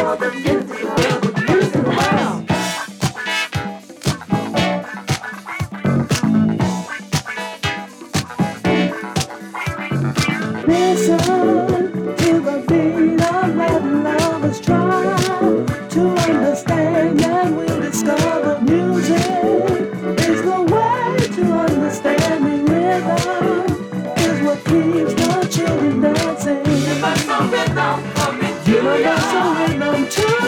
Listen to the beat of Latin lovers try to understand, and we'll discover music is the way to understanding. Rhythm is what keeps the children dancing. Give us some rhythm, give us some rhythm too.